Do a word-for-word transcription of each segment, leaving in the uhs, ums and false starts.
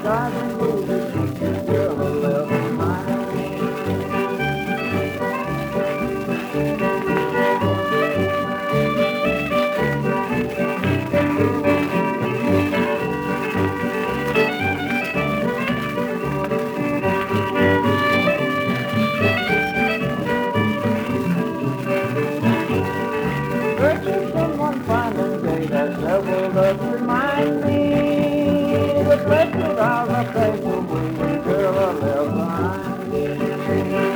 driving movie, the girl that left behind. Searching someone finding day that several of remind me the blessed hours I pass away, the girl I left behind.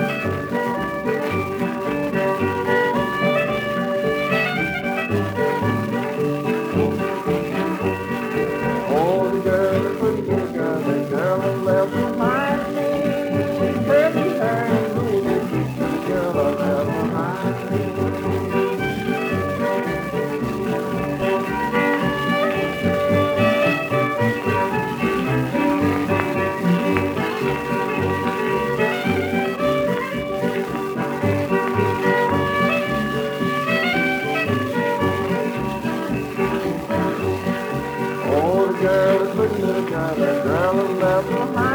Oh, the girl, the pretty little girl, the girl I left behind me, curly hair and blue lipstick, the girl I left behind me. Oh, the girl, the pretty little girl, the girl I left behind.